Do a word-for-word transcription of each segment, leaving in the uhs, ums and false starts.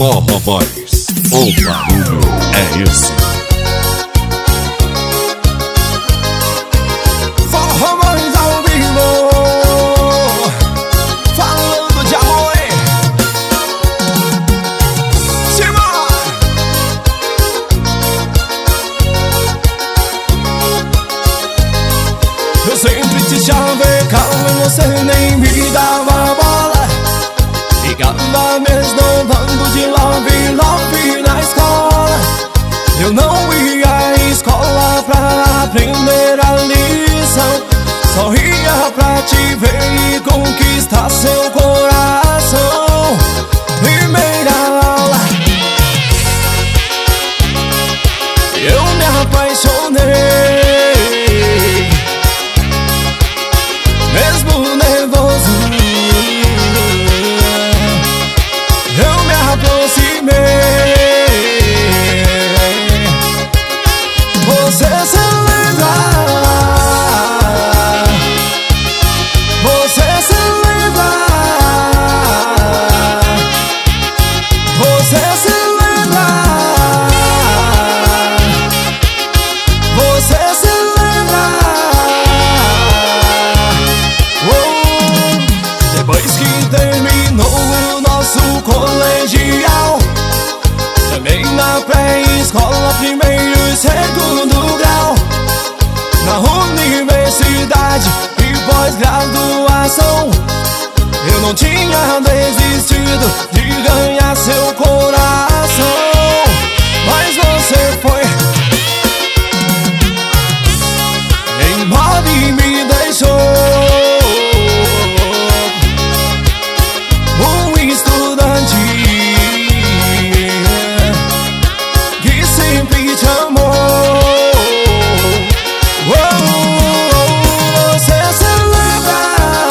Forró Boys, o barulho é esse. Forró Boys ao vivo, falando de amor. Simão! Eu sempre te chavecava e você nem me dava bola. Ficava me esnobando de love, love na escola. Eu não ia à escola pra aprender a lição. Só ia pra te ver e conquistar seu coração. Primeira aula, eu me apaixonei. Mesmo nervoso, eu me aproximei. Você se lembra? Você se lembra? Você se lembra? Você se lembra? Oh, depois que terminou o nosso colegial, também na pré-escola, primeiro e segundo grau, na universidade e pós-graduação, eu não tinha desistido de ganhar seu coração. Mas você foi embora e me deixou um estudante que sempre te amou. Oh, você se lembra?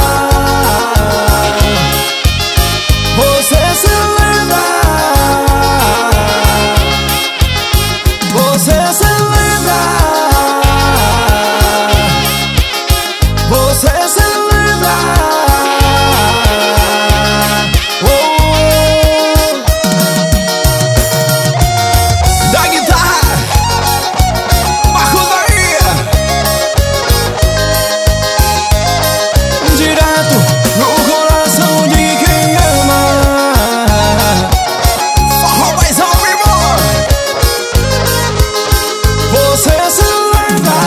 Você se lembra? Você se lembra? Você se lembra? Oh, da guitarra, Marcos Bahia, direto no coração de quem ama. Forró Boys ao vivo. Você se lembra?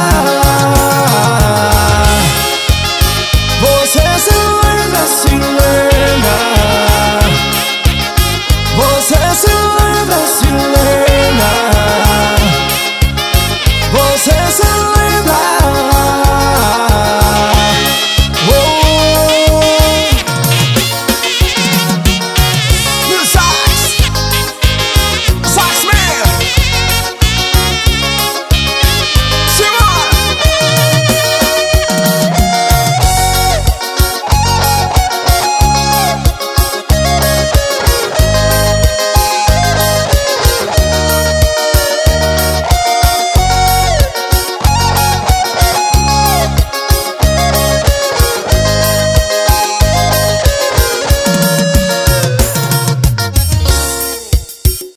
Você se lembra, se lembra? Você se lembra?